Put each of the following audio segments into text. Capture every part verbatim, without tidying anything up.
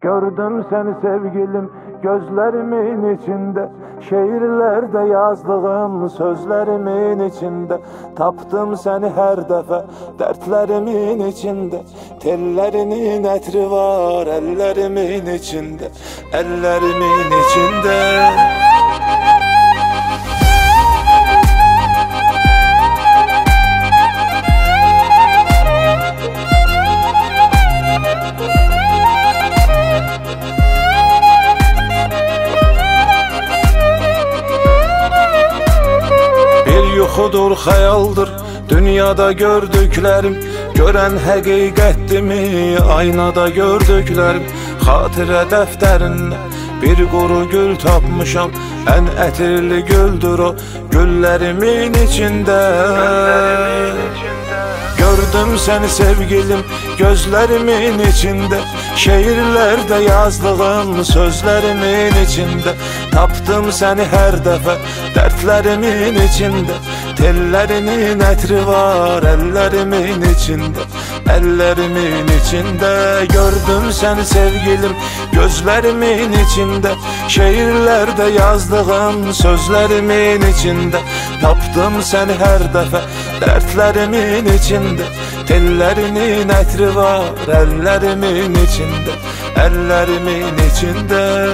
Gördüm seni sevgilim gözlerimin içinde, şiirlerde yazdığım sözlerimin içinde. Tapdım seni her defa dertlerimin içinde. Tellerinin etri var ellerimin içinde, ellerimin içinde. Yuxudur, xəyaldır dünyada gördüklərim. Görən həqiqətdimi aynada gördüklərim. Xatirə dəftərində bir quru gül tapmışam. Ən ətirli güldür o güllərimin içində. Gördüm seni sevgilim gözlerimin içinde, şiirlerde yazdığım sözlerimin içinde. Tapdım seni her defa dertlerimin içinde. Tellerinin etri var ellerimin içinde, ellerimin içinde. Gördüm seni sevgilim gözlerimin içinde, şiirlerde yazdığım sözlerimin içinde. Tapdım seni her defa dertlerimin içinde. Tellerinin etri var ellerimin içinde, ellerimin içinde.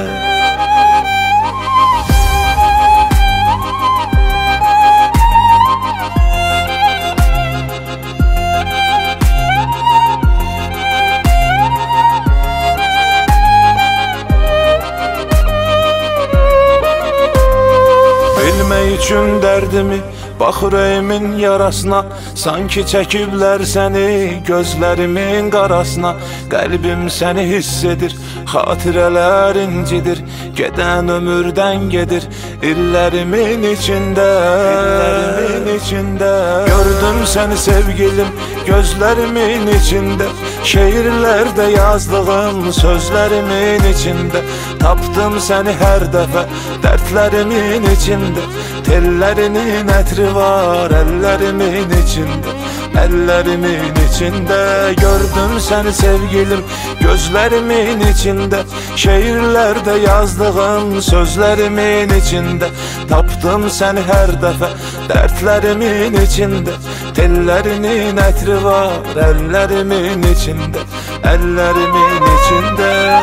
Bilmək üçün dərdimi bax ürəyimin yarasına. Sanki çəkiblər səni gözlərimin qarasına. Qəlbim səni hiss edir, xatirələr incidir. Gedən ömürdən gedir illərimin içində, illərimin içində. Gördüm səni sevgilim gözlərimin içində, şiirlerde yazdığım sözlerimin içinde. Tapdım seni her defa dertlerimin içinde. Tellerinin etri var ellerimin içinde, ellerimin içinde. Gördüm seni sevgilim gözlerimin içinde, şiirlerde yazdığım sözlerimin içinde. Tapdım seni her defa dertlerimin içinde. Tellerinin etri var ellerimin içinde, ellerimin içinde.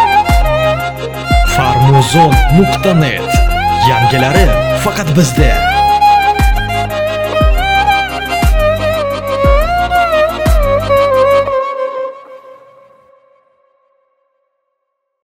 Farmuzon nokta net. Yangilari faqat bizda.